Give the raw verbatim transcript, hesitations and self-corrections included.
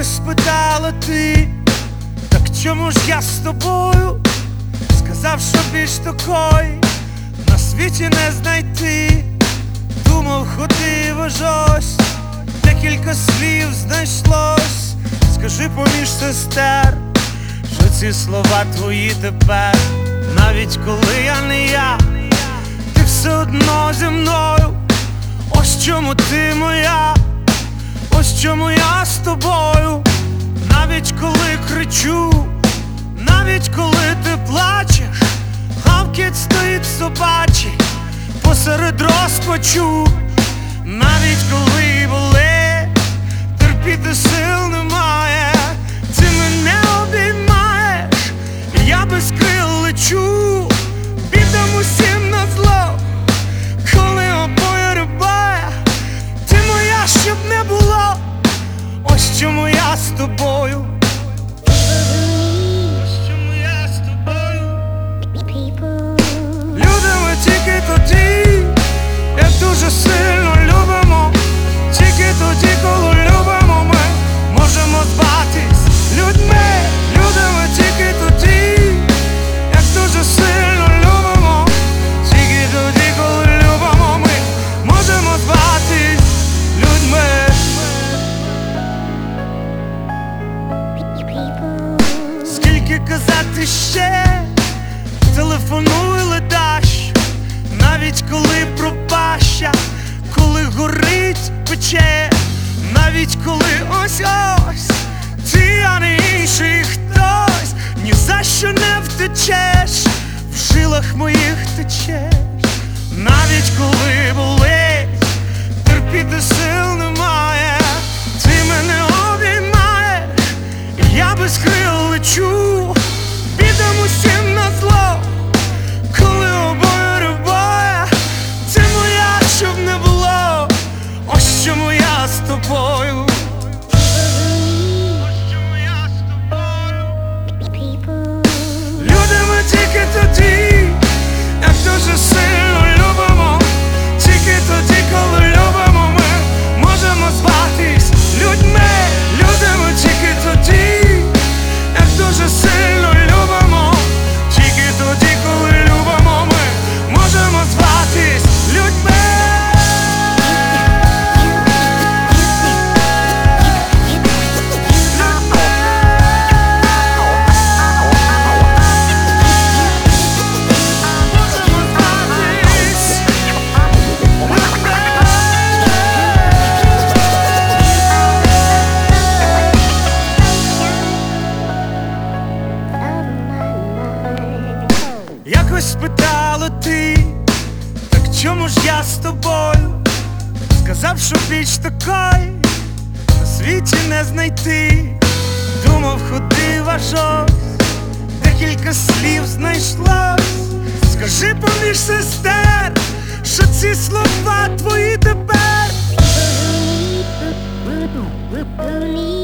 Якось спитала ти, так чому ж я з тобою? Сказав, що більш такої на світі не знайти. Думав, ходив аж ось, декілька слів знайшлось. Скажи поміж сестер, що ці слова твої тепер. Навіть коли я не я, ти все одно зі мною. Ось чому ти моя, ось чому я з тобою. Навіть коли кричу, навіть коли ти плачеш, гавкіт стоїть собачий посеред розпачу. Навіть коли болить, терпіти сил немає, ти мене обіймаєш, я без крил лечу. Бідам усім на зло, коли обоє рибає, ти моя, щоб не було. Ось чому я з тобою. Ось чому я з тобою. Любимо тільки тоді, як дуже сильно любимо. Тільки тоді, коли любимо, ми можемо зватись людьми. Любимо тільки тоді, як дуже сильно любимо. Тільки тоді, коли любимо, ми можемо зватись людьми. Скільки казати ще, телефонуй ледаш, навіть коли пропаща, коли горить пече, навіть коли ось-ось ти, а не інший хтось. Ні за що не втечеш, в жилах моїх течеш. Навіть коли болить, терпіти сил немає, ти мене обіймаєш, я без крил лечу. Бідам усім на зло, коли обоє рибає, ти моя, щоб не було. Ось чому я з тобою. Ось чому я з тобою. Любимо тільки тоді, як дуже сильно любимо. Тільки тоді, коли любимо, ми можемо зватись людьми. Любимо тільки тоді, як дуже сильно любимо. Тільки тоді, коли любимо, ми можемо зватись людьми. Якось спитала ти, так чому ж я з тобою? Сказав, що більш такої на світі не знайти. Думав, ходив аж ось, декілька слів знайшлось. Скажи поміж сестер, що ці слова твої тепер.